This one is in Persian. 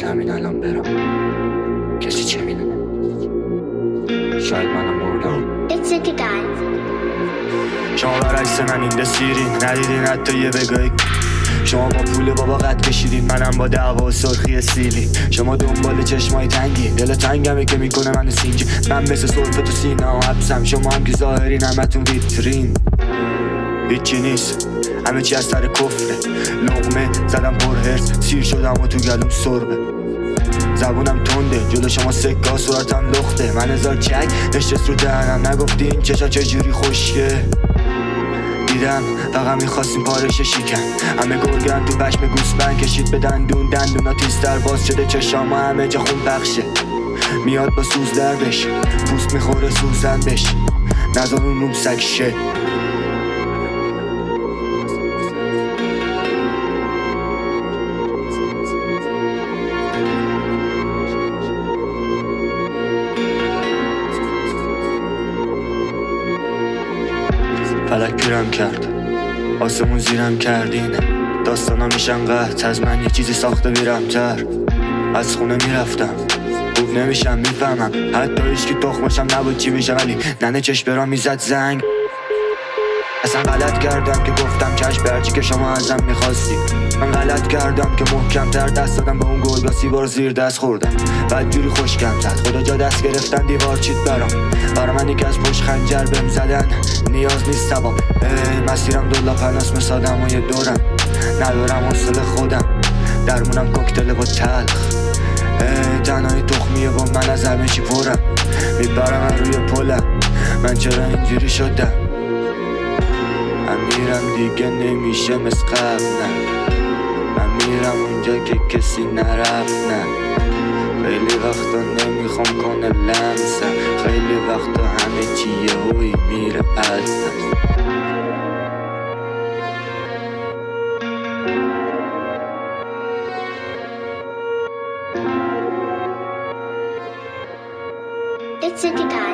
همین الان برم، کسی چه میدونه؟ شاید منم مردم. شما برعکس من این دستیرین، ندیدین حتی یه بگاهی. شما با پول بابا قد کشیدین، منم با دعوا و سرخی سیلی. شما دنبال چشمای تنگی، دل تنگمه که میکنه منو سینج. من مثل سرفه تو سینه و حبسم، شما هم که ظاهرین همتون ویترین. هیچی نیست، همه چی از سر کفره. لقمه زدم پر هرس، سیر شدم و تو گلوم سربه. زبونم تنده، جلو شما سکا صورتم لخته. من هزار چک نشست رو دهنم، نگفتین چشا چجوری خوشگه. دیدم فقط میخواستیم پارش شیکن، همه گرگن تو پشم گوسفند کشید به دندون. دندونا تیزتر باز شده، چشام همه جا خون بخشه. میاد با سوز دردش، پوست میخوره سوزن بش. نظر اون روم سکشه. فلک پیرم کرد، آسمون زیرم کردینه. داستانا میشن قحط، از من یه چیزی ساخته بیرمتر. از خونه میرفتم، خوب نمیشم میفهمم. حتی هیچکی تخمشم نبود چی میشه، ولی ننه چشم برام میزد زنگ. اصلا غلط کردم که گفتم چشم به هرچی که شما ازم میخواستید. من غلط کردم که محکم تر دست دادم به اون گرگا، 30 بار زیر دست خوردم. بعد جوری خوشگم زد، خدا جا دست گرفتن دیوار چید برا من یکی از پشت خنجر بهم زدن. نیاز نیست ثواب، مسیرم دولا پناس مثل آدمای دورم. ندارم حوصله خودم، درمونم کوکتل با تلخ. تنهای تخمیه با من از همه چی پرم. میبرم من روی پلم، من چرا اینجوری شدم؟ من میرم دیگه نمیشه مثل قبل، نه. من میرم اونجا که کسی نرفت، نه. خیلی وقتا نمیخوام کنه لمسم، خیلی وقتا همه چی یهویی میره از دست. It's a guy.